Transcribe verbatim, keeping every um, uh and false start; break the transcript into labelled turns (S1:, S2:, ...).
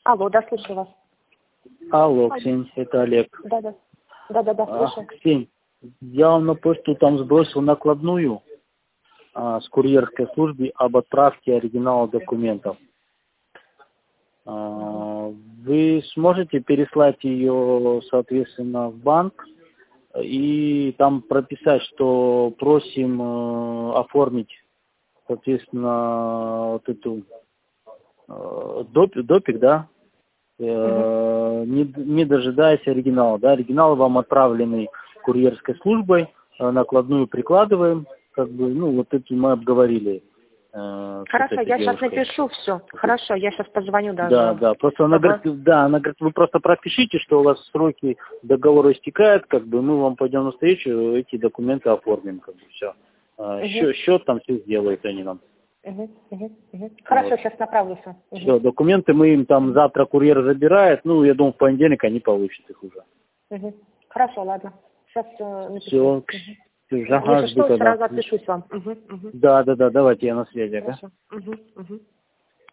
S1: Алло, да, слушаю вас.
S2: Алло, Ксень, это Олег.
S1: Да, да. Да, да, да, слушаю.
S2: А, Ксень, я вам на почту там сбросил накладную а, с курьерской службы об отправке оригинала документов. А, вы сможете переслать ее, соответственно, в банк и там прописать, что просим э, оформить, соответственно, вот эту э, доп, допик, да, э, не, не дожидаясь оригинала, да, оригинал вам отправленный курьерской службой, э, накладную прикладываем, как бы, ну, вот это мы обговорили. Э,
S1: Хорошо, я сейчас
S2: девушкой.
S1: напишу все. Хорошо, я сейчас позвоню даже.
S2: Да, да, просто она
S1: Ага.
S2: говорит, да, она говорит, вы просто пропишите, что у вас сроки договора истекают, как бы мы вам пойдем навстречу, эти документы оформим, как бы все.
S1: Угу.
S2: Счет, счет там все сделают они нам.
S1: Угу, угу, угу. Хорошо, вот. Сейчас направлю все. Угу.
S2: Все, документы мы им там завтра курьер забирает, ну, я думаю, в понедельник они получат их уже.
S1: Угу. Хорошо, ладно. Сейчас э, напишу.
S2: Все,
S1: угу.
S2: Все, ага,
S1: Если
S2: жду
S1: что,
S2: тогда.
S1: сразу отпишусь вам. Угу, угу.
S2: Да, да, да, давайте я на связи, ага.
S1: Хорошо. Угу, угу.